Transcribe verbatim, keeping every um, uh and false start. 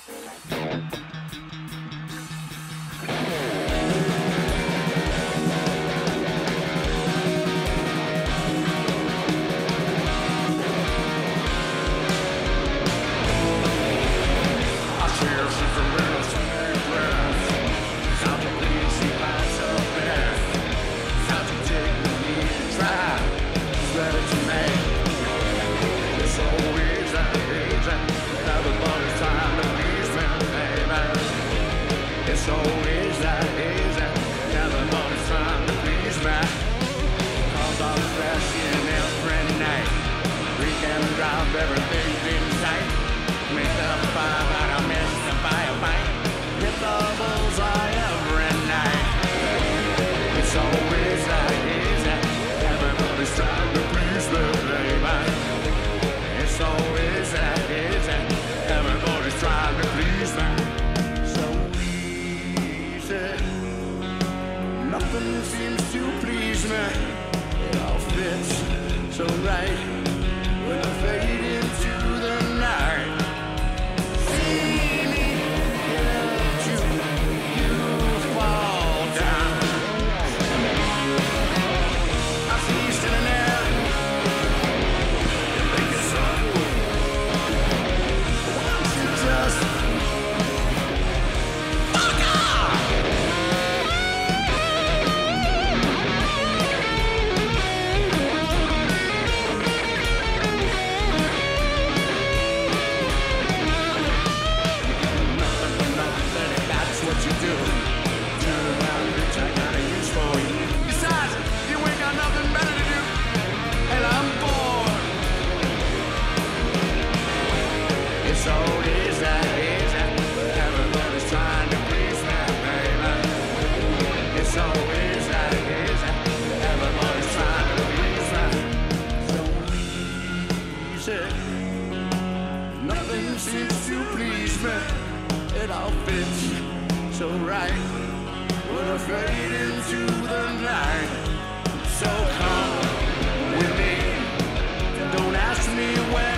So is that, is that everybody's trying to please me? Cause I'm crashing every night. We can drop everything in sight. Make the fire, but I miss the firefight. Hit the bullseye every night. It's always that, is that everybody's trying to please me, baby. It's always that, is that everybody's trying to please me. Nothing seems to please me. It all fits so right when I fade into the night. See me get you, you fall down. I see you standing there and think it's up. Why don't you just so is that, is that everybody's trying to please me, baby. It's so is that, is that everybody's trying to please me. So easy, nothing seems to please me. It all fits so right when I fade into the night. So come with me, don't ask me where